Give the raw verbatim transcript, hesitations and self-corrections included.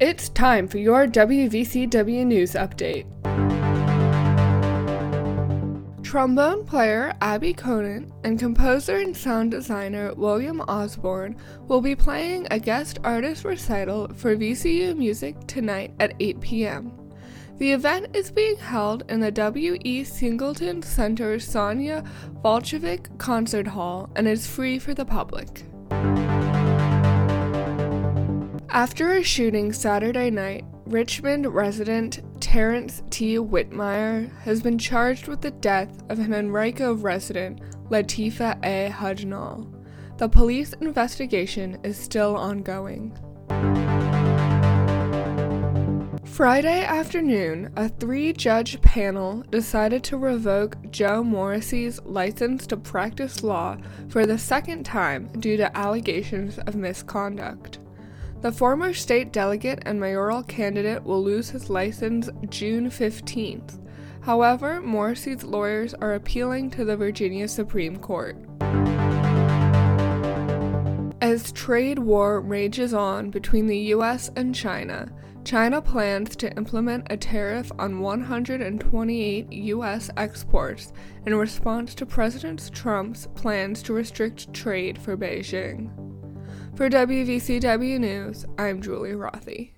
It's time for your W V C W News Update. Trombone player Abby Conant and composer and sound designer William Osborne will be playing a guest artist recital for V C U Music tonight at eight p.m. The event is being held in the W E Singleton Center Sonia Volchevic Concert Hall and is free for the public. After a shooting Saturday night, Richmond resident Terrence T. Whitmire has been charged with the death of an Henrico resident, Latifah A. Hudnall. The police investigation is still ongoing. Friday afternoon, a three-judge panel decided to revoke Joe Morrissey's license to practice law for the second time due to allegations of misconduct. The former state delegate and mayoral candidate will lose his license June fifteenth. However, Morrissey's lawyers are appealing to the Virginia Supreme Court. As trade war rages on between the U S and China, China plans to implement a tariff on one hundred twenty-eight U S exports in response to President Trump's plans to restrict trade for Beijing. For W V C W News, I'm Julie Rothy.